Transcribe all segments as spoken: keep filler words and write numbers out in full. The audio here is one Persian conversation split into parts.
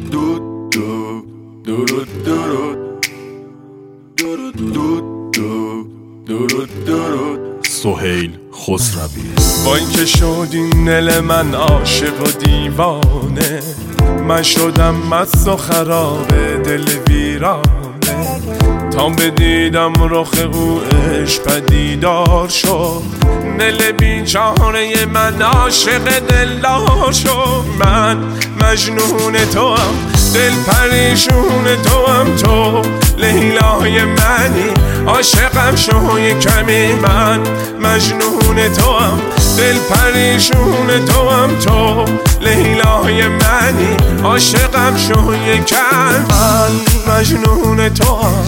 دود دود درود درود درود دود درود درود. سهیل خسروی. با اینکه شدی دل من عاشق و دیوانه، من شدم مست و خراب دل ویرانه، تا بدیدم رخ او عشق پدیدار شد، دل بیچاره من عاشق دلدار شد. من مجنون تو هم، دل پریشون تو هم، تو لیلای منی، عاشقم شو یه کمی. من مجنون تو هم، دل پریشون تو هم، تو لیلای منی، عاشقم شو یه کم. من مجنون تو هم،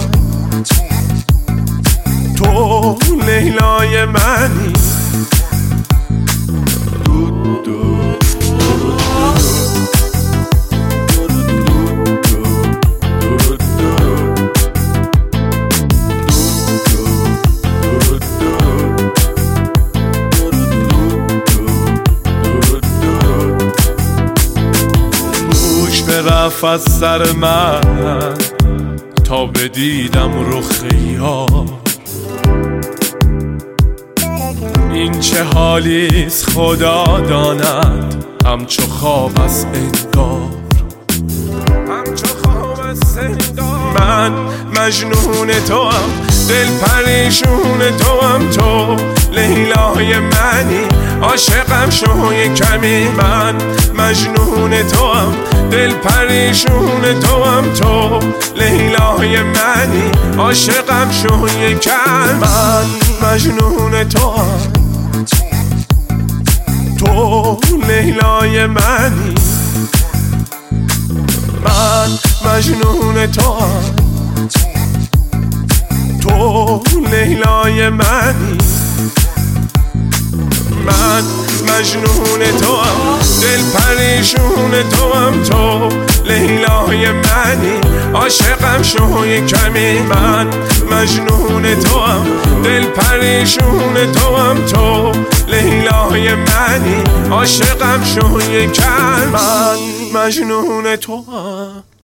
تو لیلای منی. دود دود رفت از سر من تا بدیدم رخ یار، این چه حالیست خدا داند، همچو خواب است انگار، همچو خواب است انگار. من مجنون تو هم، دل پریشون تو هم، تو لیلای منی، عاشقم شو یه کمی. من مجنون تو هم، دل پریشون تو هم، تو لیلای منی، عاشقم شو یه کم. من مجنون تو هم، تو لیلای منی. من مجنون تو هم، تو لیلای منی. من مجنون تو هم، دل پریشون تو هم، تو لیلای منی، عاشقم شو یه کمی. من مجنون تو هم، دل پریشون تو هم، تو لیلای منی، عاشقم شو یه کم. من مجنون تو هم.